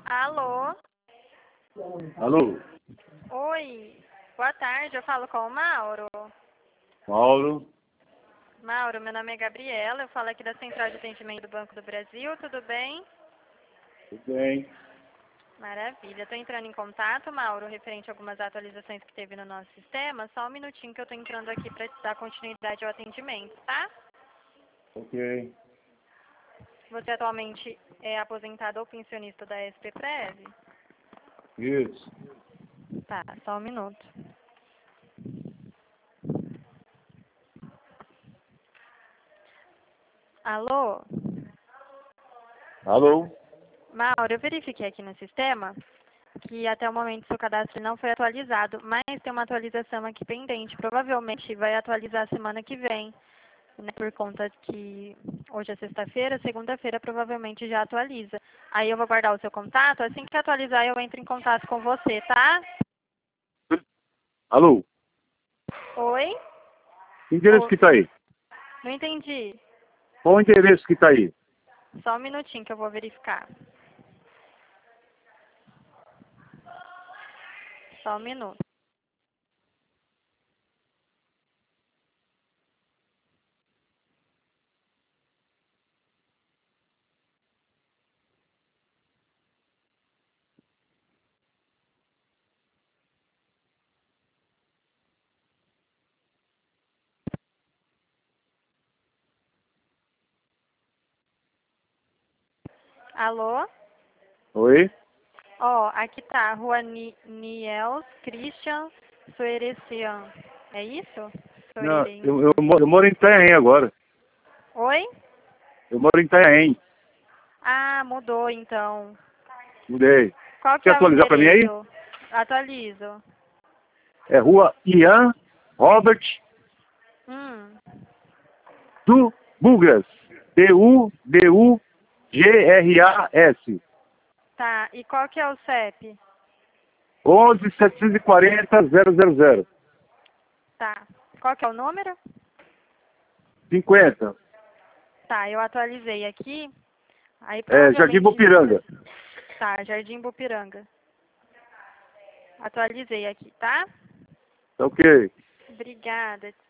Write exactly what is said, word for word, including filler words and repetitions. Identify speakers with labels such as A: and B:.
A: Alô?
B: Alô?
A: Oi, boa tarde, eu falo com o Mauro.
B: Mauro?
A: Mauro, meu nome é Gabriela, eu falo aqui da Central de Atendimento do Banco do Brasil, tudo bem?
B: Tudo bem.
A: Maravilha, estou entrando em contato, Mauro, referente a algumas atualizações que teve no nosso sistema, só um minutinho que eu estou entrando aqui para dar continuidade ao atendimento, tá?
B: Ok.
A: Você atualmente é aposentado ou pensionista da S P Prev?
B: Isso.
A: Tá, só um minuto. Alô?
B: Alô?
A: Mauro, eu verifiquei aqui no sistema que até o momento seu cadastro não foi atualizado, mas tem uma atualização aqui pendente. Provavelmente vai atualizar semana que vem, né, por conta que hoje é sexta-feira, segunda-feira provavelmente já atualiza. Aí eu vou guardar o seu contato, assim que atualizar eu entro em contato com você, tá?
B: Alô?
A: Oi?
B: Que endereço
A: Ô,
B: que tá aí?
A: não entendi.
B: Qual o endereço que tá aí?
A: Só um minutinho que eu vou verificar. Só um minuto. Alô?
B: Oi?
A: Ó, aqui tá, Rua Ni Niels Christian Soerecian. É isso?
B: Não,
A: Soereren.
B: eu, eu, moro, eu moro em Itanhaém agora.
A: Oi?
B: Eu moro em Itanhaém.
A: Ah, mudou então.
B: Mudei.
A: Qual que
B: Quer
A: é o
B: atualizar pra mim aí?
A: endereço? Atualizo.
B: É Rua Ian Robert
A: Hum,
B: do Bugras. D U B U G R A S.
A: tá. E qual que é o C E P?
B: onze setecentos e quarenta zero zero zero.
A: Tá. Qual que é o número?
B: cinquenta.
A: Tá, eu atualizei aqui. Aí
B: É, Jardim
A: provavelmente...
B: Bupiranga.
A: Tá, Jardim Bupiranga. Atualizei aqui, tá?
B: Tá ok.
A: Obrigada.